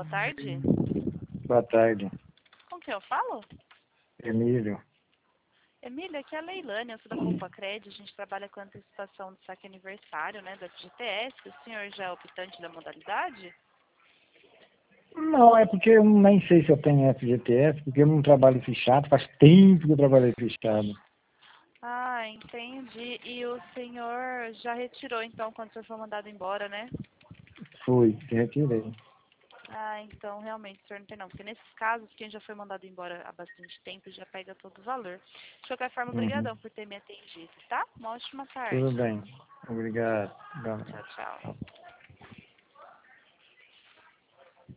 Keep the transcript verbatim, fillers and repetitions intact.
tarde. Boa tarde. Com quem eu falo? Emílio. Emília, aqui é a Leilane, eu sou da Compacred, a gente trabalha com antecipação do saque aniversário, né, da F G T S. O senhor já é optante da modalidade? Não, é porque eu nem sei se eu tenho F G T S, porque eu não trabalho fichado, faz tempo que eu trabalhei fichado. Ah, entendi. E o senhor já retirou, então, quando o senhor foi mandado embora, né? Fui, retirei. Ah, então, realmente, o senhor não tem não. Porque nesses casos, quem já foi mandado embora há bastante tempo já pega todo o valor. De qualquer forma, Uhum. obrigadão por ter me atendido, tá? Uma ótima Tudo tarde. bem. Obrigado. Boa Tchau, noite. tchau.